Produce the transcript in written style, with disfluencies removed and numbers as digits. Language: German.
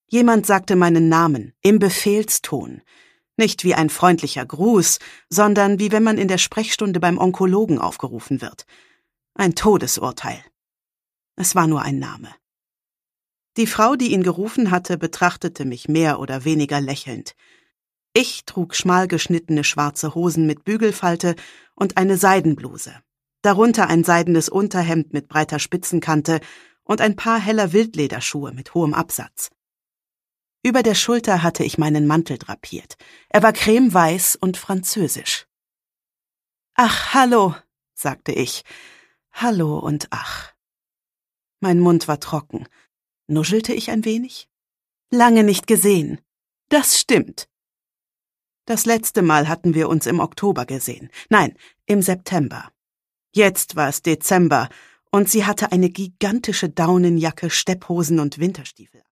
Jemand sagte meinen Namen, im Befehlston. Nicht wie ein freundlicher Gruß, sondern wie wenn man in der Sprechstunde beim Onkologen aufgerufen wird. Ein Todesurteil. Es war nur ein Name. Die Frau, die ihn gerufen hatte, betrachtete mich mehr oder weniger lächelnd. Ich trug schmal geschnittene schwarze Hosen mit Bügelfalte und eine Seidenbluse. Darunter ein seidenes Unterhemd mit breiter Spitzenkante und ein paar heller Wildlederschuhe mit hohem Absatz. Über der Schulter hatte ich meinen Mantel drapiert. Er war cremeweiß und französisch. »Ach, hallo«, sagte ich. »Hallo und ach.« Mein Mund war trocken. Nuschelte ich ein wenig? »Lange nicht gesehen.« »Das stimmt.« Das letzte Mal hatten wir uns im Oktober gesehen. Nein, im September. Jetzt war es Dezember und sie hatte eine gigantische Daunenjacke, Stepphosen und Winterstiefel.